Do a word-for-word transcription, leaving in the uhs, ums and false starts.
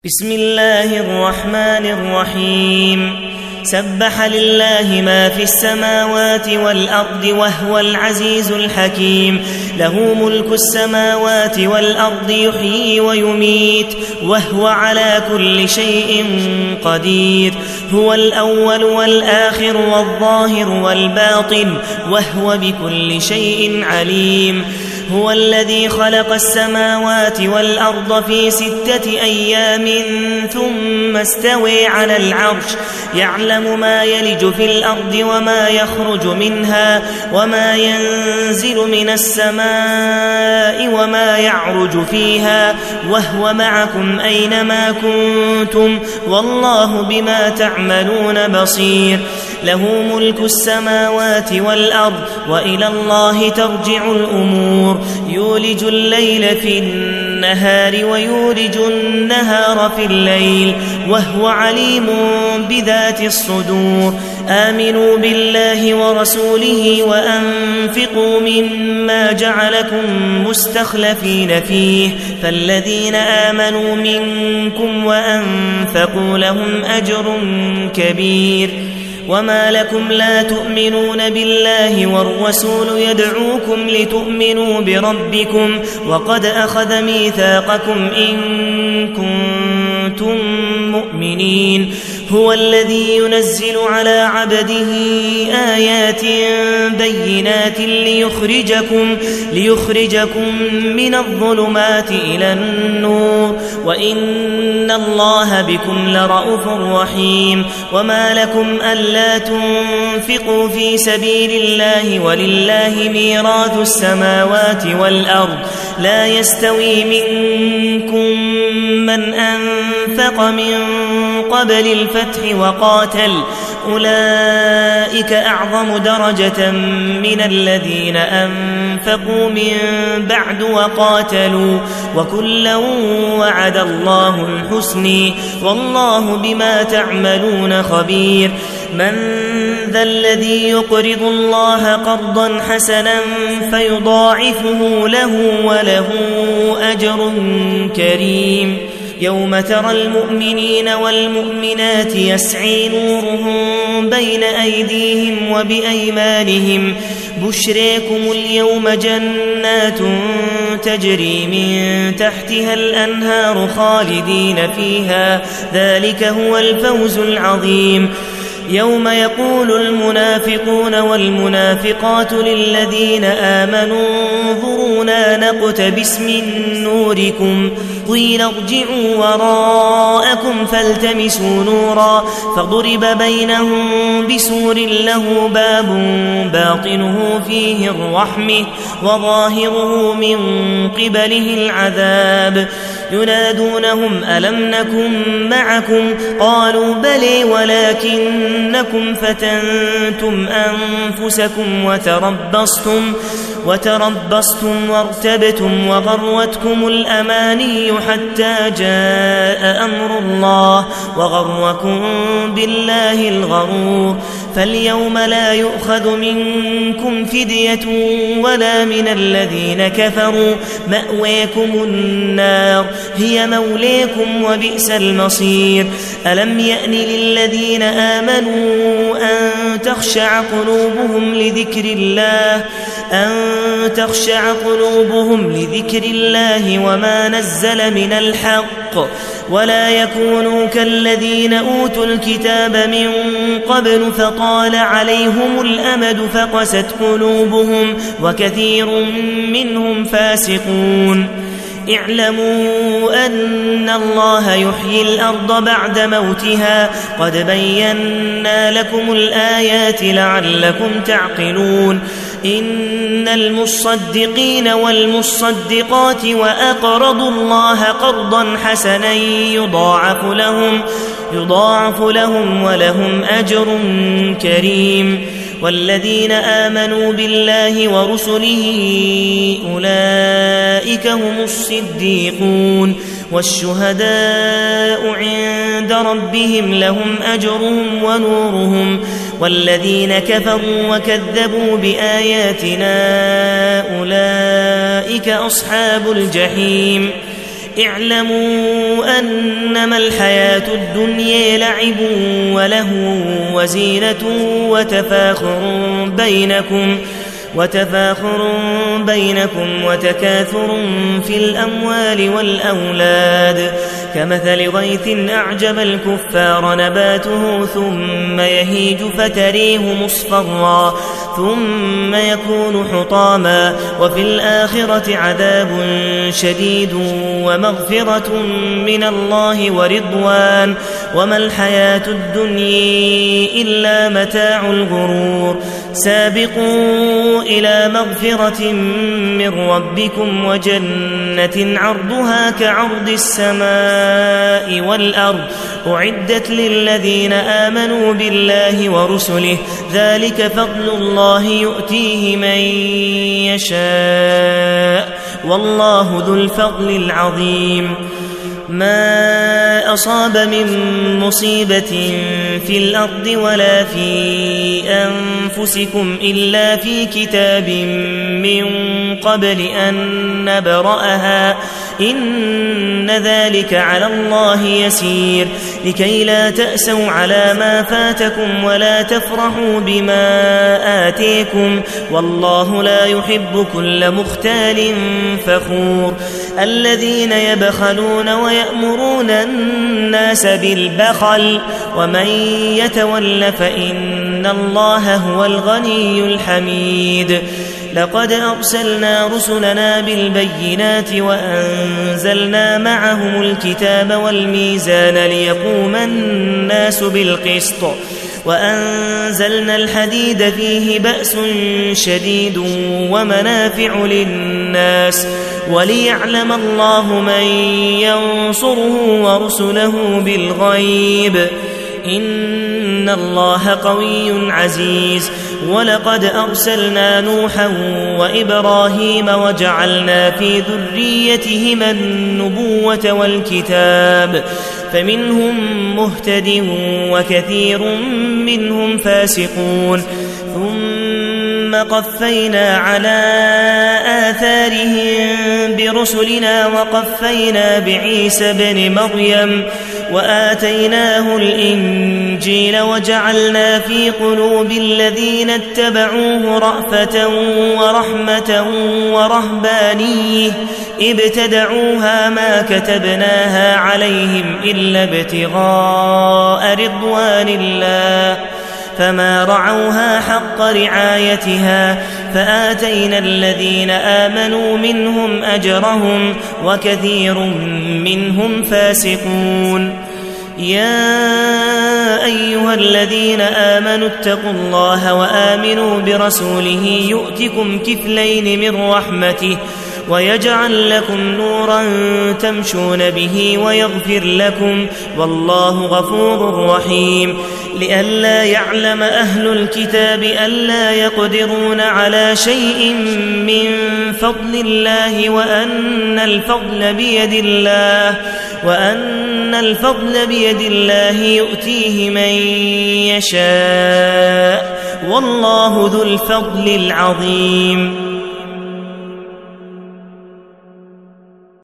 بسم الله الرحمن الرحيم سبح لله ما في السماوات والأرض وهو العزيز الحكيم له ملك السماوات والأرض يحيي ويميت وهو على كل شيء قدير هو الأول والآخر والظاهر والباطن وهو بكل شيء عليم هو الذي خلق السماوات والأرض في ستة أيام ثم استوى على العرش يعلم ما يلج في الأرض وما يخرج منها وما ينزل من السماء وما يعرج فيها وهو معكم أينما كنتم والله بما تعملون بصير له ملك السماوات والأرض وإلى الله ترجع الأمور يولج الليل في النهار ويولج النهار في الليل وهو عليم بذات الصدور آمنوا بالله ورسوله وأنفقوا مما جعلكم مستخلفين فيه فالذين آمنوا منكم وأنفقوا لهم أجر كبير وما لكم لا تؤمنون بالله والرسول يدعوكم لتؤمنوا بربكم وقد أخذ ميثاقكم إن كنتم مؤمنين هو الذي ينزل على عبده آيات بينات ليخرجكم, ليخرجكم من الظلمات إلى النور وإن الله بكم لرءوف رحيم وما لكم ألا تنفقوا في سبيل الله ولله ميراث السماوات والأرض لا يستوي منكم من أنفق من قبل الفتح وقاتل أولئك أعظم درجة من الذين أنفقوا من بعد وقاتلوا وكلا وعد الله الحسنى والله بما تعملون خبير من ذا الذي يقرض الله قرضا حسنا فيضاعفه له وله أجر كريم يوم ترى المؤمنين والمؤمنات يسعي نورهم بين أيديهم وبأيمانهم بشريكم اليوم جنات تجري من تحتها الأنهار خالدين فيها ذلك هو الفوز العظيم يوم يقول المنافقون والمنافقات للذين آمنوا انظرونا نقتبس من نوركم قيل ارجعوا وراءكم فالتمسوا نورا فضرب بينهم بسور له باب باطنه فيه الرحمة وظاهره من قبله العذاب ينادونهم ألم نكن معكم قالوا بلى ولكنكم فتنتم أنفسكم وتربصتم وتربصتم وارتبتم وغرتكم الأماني حتى جاء أمر الله وغركم بالله الغرور فاليوم لا يؤخذ منكم فدية ولا من الذين كفروا مأويكم النار هي مولاكم وبئس المصير ألم يأن للذين آمنوا أن تخشع قلوبهم لذكر الله أن تخشع قلوبهم لذكر الله وما نزل من الحق ولا يكونوا كالذين أوتوا الكتاب من قبل فطال عليهم الأمد فقست قلوبهم وكثير منهم فاسقون اعلموا أن الله يحيي الأرض بعد موتها قد بينا لكم الآيات لعلكم تعقلون إن المصدقين والمصدقات وأقرضوا الله قرضا حسنا يضاعف لهم, يضاعف لهم ولهم أجر كريم والذين آمنوا بالله ورسله أولئك هم الصديقون والشهداء عند ربهم لهم أجرهم ونورهم والذين كفروا وكذبوا بآياتنا أولئك أصحاب الجحيم اعلموا أنما الحياة الدنيا لعب وله وزينة وتفاخر بينكم وتفاخر بينكم وتكاثر في الأموال والأولاد كمثل غيث أعجب الكفار نباته ثم يهيج فتريه مصفرا ثم يكون حطاما وفي الآخرة عذاب شديد ومغفرة من الله ورضوان وما الحياة الدنيا إلا متاع الغرور سابقوا إلى مغفرة من ربكم وجنة عرضها كعرض السماء والأرض أعدت للذين آمنوا بالله ورسله ذلك فضل الله يؤتيه من يشاء والله ذو الفضل العظيم ما أصاب من مصيبة في الأرض ولا في أنفسكم إلا في كتاب من قبل أن نبرأها إن ذلك على الله يسير لكي لا تأسوا على ما فاتكم ولا تفرحوا بما آتيكم والله لا يحب كل مختال فخور الذين يبخلون ويأمرون الناس بالبخل ومن يتول فإن الله هو الغني الحميد لقد أرسلنا رسلنا بالبينات وأنزلنا معهم الكتاب والميزان ليقوم الناس بالقسط وأنزلنا الحديد فيه بأس شديد ومنافع للناس وليعلم الله من ينصره ورسله بالغيب إن الله قوي عزيز ولقد أرسلنا نوحا وإبراهيم وجعلنا في ذريتهما النبوة والكتاب فمنهم مهتد وكثير منهم فاسقون ثم قفينا على آثارهم برسلنا وقفينا بعيسى بن مريم وآتيناه الإنجيل وجعلنا في قلوب الذين اتبعوه رأفة ورحمة ورهبانية ابتدعوها ما كتبناها عليهم إلا ابتغاء رضوان الله فما رعوها حق رعايتها فآتينا الذين آمنوا منهم أجرهم وكثير منهم فاسقون يا أيها الذين آمنوا اتقوا الله وآمنوا برسوله يؤتكم كفلين من رحمته ويجعل لكم نورا تمشون به ويغفر لكم والله غفور رحيم لئلا يعلم أهل الكتاب ألا يقدرون على شيء من فضل الله وأن الفضل بيد الله وأن الفضل بيد الله يؤتيه من يشاء والله ذو الفضل العظيم